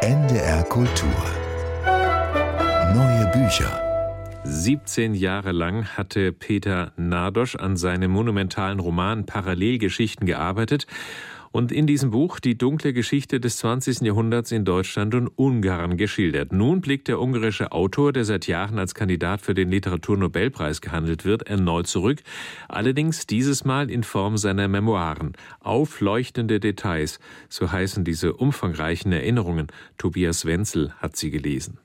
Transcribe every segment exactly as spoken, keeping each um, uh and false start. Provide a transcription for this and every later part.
N D R Kultur. Neue Bücher. siebzehn Jahre lang hatte Peter Nardosch an seinem monumentalen Roman Parallelgeschichten gearbeitet und in diesem Buch die dunkle Geschichte des zwanzigsten Jahrhunderts in Deutschland und Ungarn geschildert. Nun blickt der ungarische Autor, der seit Jahren als Kandidat für den Literaturnobelpreis gehandelt wird, erneut zurück, allerdings dieses Mal in Form seiner Memoiren. Aufleuchtende Details, so heißen diese umfangreichen Erinnerungen. Tobias Wenzel hat sie gelesen.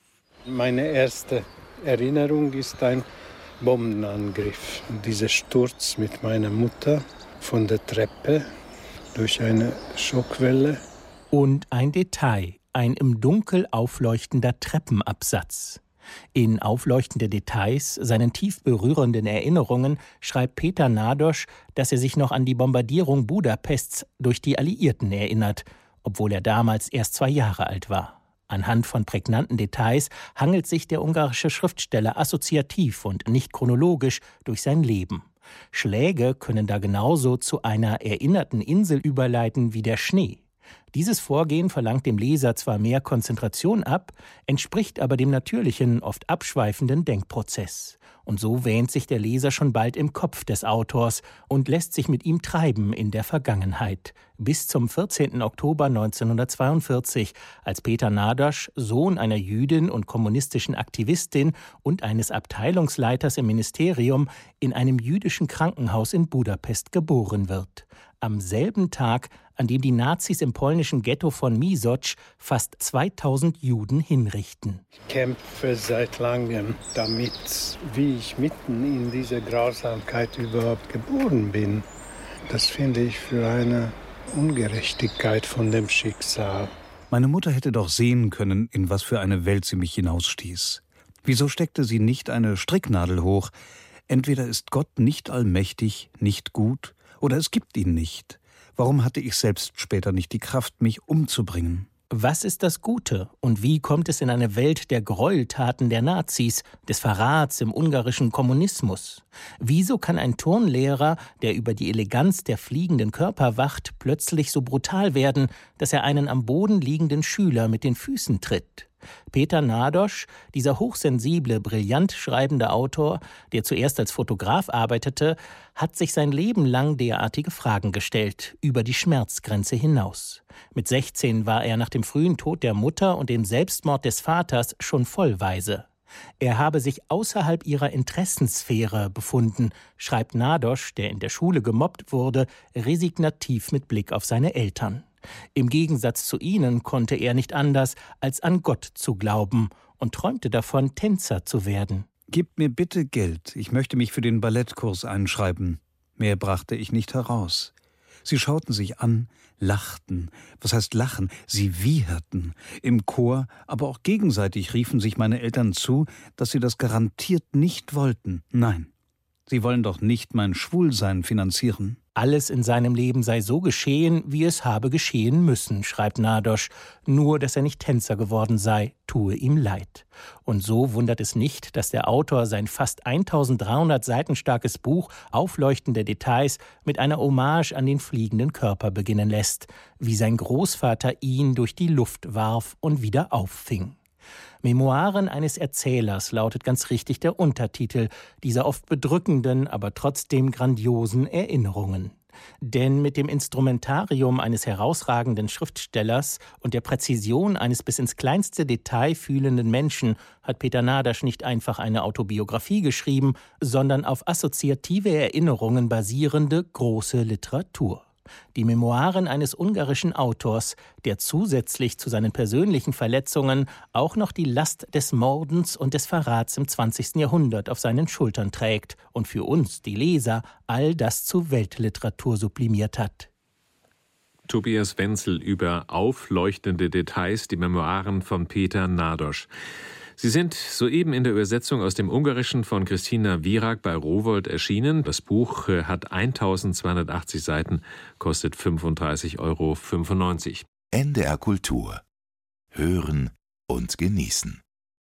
Meine erste Erinnerung ist ein Bombenangriff. Dieser Sturz mit meiner Mutter von der Treppe durch eine Schockwelle. Und ein Detail, ein im Dunkel aufleuchtender Treppenabsatz. In aufleuchtende Details, seinen tief berührenden Erinnerungen, schreibt Peter Nardosch, dass er sich noch an die Bombardierung Budapests durch die Alliierten erinnert, obwohl er damals erst zwei Jahre alt war. Anhand von prägnanten Details hangelt sich der ungarische Schriftsteller assoziativ und nicht chronologisch durch sein Leben. Schläge können da genauso zu einer erinnerten Insel überleiten wie der Schnee. Dieses Vorgehen verlangt dem Leser zwar mehr Konzentration ab, entspricht aber dem natürlichen, oft abschweifenden Denkprozess. Und so wähnt sich der Leser schon bald im Kopf des Autors und lässt sich mit ihm treiben in der Vergangenheit. Bis zum vierzehnten Oktober neunzehnhundertzweiundvierzig, als Peter Nardosch, Sohn einer Jüdin und kommunistischen Aktivistin und eines Abteilungsleiters im Ministerium, in einem jüdischen Krankenhaus in Budapest geboren wird. Am selben Tag, an dem die Nazis im polnischen Ghetto von Misocz fast zweitausend Juden hinrichten. Ich kämpfe seit langem damit, wie ich mitten in dieser Grausamkeit überhaupt geboren bin. Das finde ich für eine Ungerechtigkeit von dem Schicksal. Meine Mutter hätte doch sehen können, in was für eine Welt sie mich hinausstieß. Wieso steckte sie nicht eine Stricknadel hoch? Entweder ist Gott nicht allmächtig, nicht gut, oder es gibt ihn nicht. Warum hatte ich selbst später nicht die Kraft, mich umzubringen? Was ist das Gute und wie kommt es in eine Welt der Gräueltaten der Nazis, des Verrats im ungarischen Kommunismus? Wieso kann ein Turnlehrer, der über die Eleganz der fliegenden Körper wacht, plötzlich so brutal werden, dass er einen am Boden liegenden Schüler mit den Füßen tritt? Peter Nardosch, dieser hochsensible, brillant schreibende Autor, der zuerst als Fotograf arbeitete, hat sich sein Leben lang derartige Fragen gestellt, über die Schmerzgrenze hinaus. Mit sechzehn war er nach dem frühen Tod der Mutter und dem Selbstmord des Vaters schon vollweise. Er habe sich außerhalb ihrer Interessenssphäre befunden, schreibt Nardosch, der in der Schule gemobbt wurde, resignativ mit Blick auf seine Eltern. Im Gegensatz zu ihnen konnte er nicht anders, als an Gott zu glauben und träumte davon, Tänzer zu werden. »Gib mir bitte Geld, ich möchte mich für den Ballettkurs einschreiben.« Mehr brachte ich nicht heraus. Sie schauten sich an, lachten. Was heißt lachen? Sie wieherten. Im Chor, aber auch gegenseitig riefen sich meine Eltern zu, dass sie das garantiert nicht wollten. Nein, sie wollen doch nicht mein Schwulsein finanzieren. Alles in seinem Leben sei so geschehen, wie es habe geschehen müssen, schreibt Nardosch. Nur, dass er nicht Tänzer geworden sei, tue ihm leid. Und so wundert es nicht, dass der Autor sein fast eintausenddreihundert Seiten starkes Buch Aufleuchtende Details mit einer Hommage an den fliegenden Körper beginnen lässt, wie sein Großvater ihn durch die Luft warf und wieder auffing. Memoiren eines Erzählers lautet ganz richtig der Untertitel dieser oft bedrückenden, aber trotzdem grandiosen Erinnerungen. Denn mit dem Instrumentarium eines herausragenden Schriftstellers und der Präzision eines bis ins kleinste Detail fühlenden Menschen hat Peter Nardosch nicht einfach eine Autobiografie geschrieben, sondern auf assoziative Erinnerungen basierende große Literatur. Die Memoiren eines ungarischen Autors, der zusätzlich zu seinen persönlichen Verletzungen auch noch die Last des Mordens und des Verrats im zwanzigsten Jahrhundert auf seinen Schultern trägt und für uns, die Leser, all das zu Weltliteratur sublimiert hat. Tobias Wenzel über aufleuchtende Details, die Memoiren von Peter Nardosch. Sie sind soeben in der Übersetzung aus dem Ungarischen von Christina Virak bei Rowohlt erschienen. Das Buch hat eintausendzweihundertachtzig Seiten, kostet fünfunddreißig Euro fünfundneunzig. N D R Kultur. Hören und genießen.